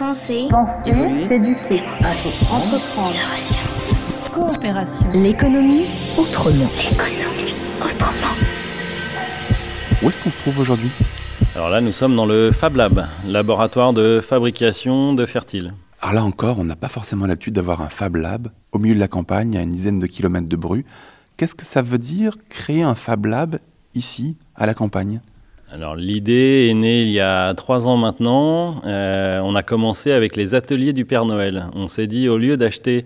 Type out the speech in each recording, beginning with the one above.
Penser, évoluer, s'éduquer, entreprendre, coopération. L'économie autrement. Où est-ce qu'on se trouve aujourd'hui ? Alors là, nous sommes dans le Fab Lab, laboratoire de fabrication de fertiles. Alors là encore, on n'a pas forcément l'habitude d'avoir un Fab Lab au milieu de la campagne, à une dizaine de kilomètres de Bru. Qu'est-ce que ça veut dire, créer un Fab Lab ici, à la campagne ? Alors l'idée est née il y a 3 ans maintenant. On a commencé avec les ateliers du Père Noël. On s'est dit, au lieu d'acheter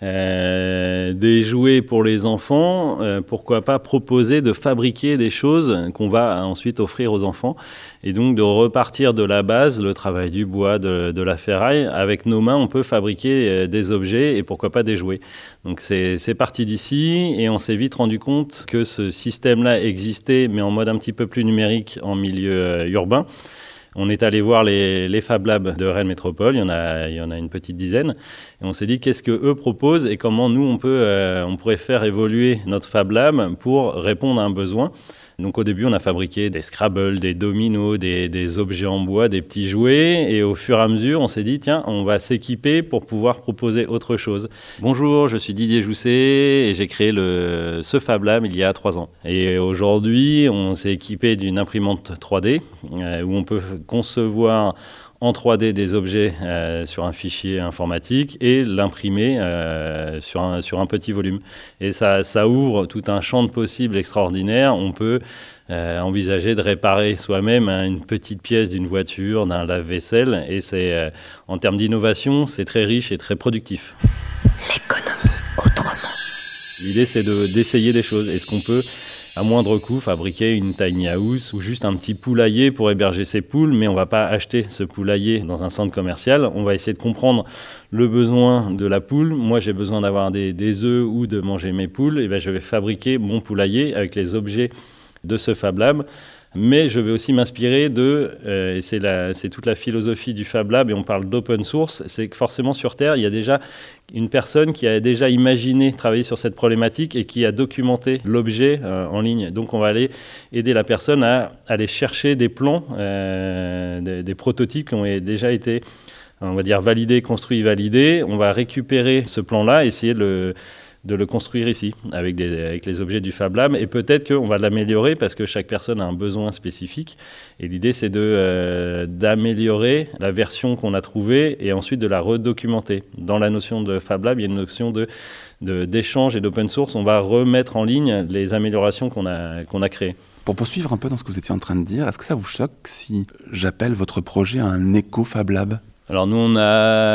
des jouets pour les enfants, pourquoi pas proposer de fabriquer des choses qu'on va ensuite offrir aux enfants, et donc de repartir de la base, le travail du bois, de la ferraille. Avec nos mains, on peut fabriquer des objets et pourquoi pas des jouets. Donc c'est parti d'ici, et on s'est vite rendu compte que ce système-là existait, mais en mode un petit peu plus numérique en milieu urbain. On est allé voir les Fab Labs de Rennes Métropole, il y en a une petite dizaine, et on s'est dit qu'est-ce qu'eux proposent et comment nous on pourrait faire évoluer notre Fab Lab pour répondre à un besoin. Donc au début on a fabriqué des Scrabble, des dominos, des objets en bois, des petits jouets, et au fur et à mesure on s'est dit tiens, on va s'équiper pour pouvoir proposer autre chose. Bonjour, je suis Didier Jousset et j'ai créé ce Fab Lab il y a 3 ans. Et aujourd'hui on s'est équipé d'une imprimante 3D où on peut concevoir en 3D des objets sur un fichier informatique et l'imprimer sur un petit volume. Et ça ouvre tout un champ de possibles extraordinaire. On peut envisager de réparer soi-même une petite pièce d'une voiture, d'un lave-vaisselle. Et en termes d'innovation, c'est très riche et très productif. L'économie autrement. L'idée, c'est d'essayer des choses. Est-ce qu'on peut, à moindre coût, fabriquer une tiny house ou juste un petit poulailler pour héberger ses poules, mais on ne va pas acheter ce poulailler dans un centre commercial. On va essayer de comprendre le besoin de la poule. Moi, j'ai besoin d'avoir des œufs ou de manger mes poules. Et je vais fabriquer mon poulailler avec les objets de ce Fab Lab. Mais je vais aussi m'inspirer et c'est toute la philosophie du Fab Lab, et on parle d'open source, c'est que forcément sur Terre, il y a déjà une personne qui a déjà imaginé travailler sur cette problématique et qui a documenté l'objet en ligne. Donc on va aller aider la personne à aller chercher des plans, des prototypes qui ont déjà été, on va dire, validés, construits, validés. On va récupérer ce plan-là, essayer de le construire ici, avec les objets du Fab Lab. Et peut-être qu'on va l'améliorer parce que chaque personne a un besoin spécifique. Et l'idée, c'est d'améliorer la version qu'on a trouvée et ensuite de la redocumenter. Dans la notion de Fab Lab, il y a une notion d'échange et d'open source. On va remettre en ligne les améliorations qu'on a créées. Pour poursuivre un peu dans ce que vous étiez en train de dire, est-ce que ça vous choque si j'appelle votre projet un éco-Fab Lab ? Alors nous, on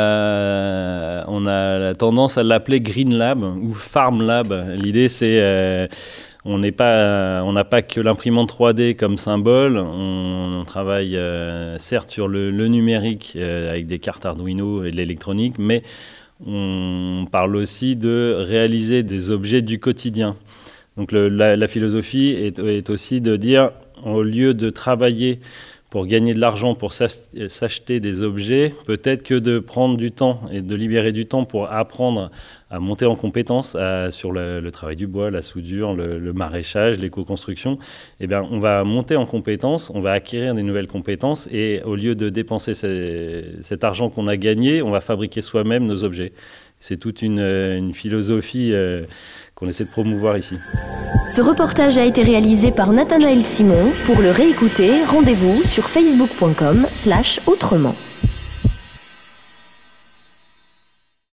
a la tendance à l'appeler Green Lab ou Farm Lab. L'idée, c'est on n'a pas que l'imprimante 3D comme symbole. On travaille certes sur le numérique avec des cartes Arduino et de l'électronique, mais on parle aussi de réaliser des objets du quotidien. Donc la philosophie est aussi de dire, au lieu de travailler pour gagner de l'argent, pour s'acheter des objets, peut-être que de prendre du temps et de libérer du temps pour apprendre à monter en compétences sur le travail du bois, la soudure, le maraîchage, l'éco-construction, on va monter en compétences, on va acquérir des nouvelles compétences, et au lieu de dépenser cet argent qu'on a gagné, on va fabriquer soi-même nos objets. C'est toute une philosophie qu'on essaie de promouvoir ici. Ce reportage a été réalisé par Nathanaël Simon. Pour le réécouter, rendez-vous sur facebook.com/autrement.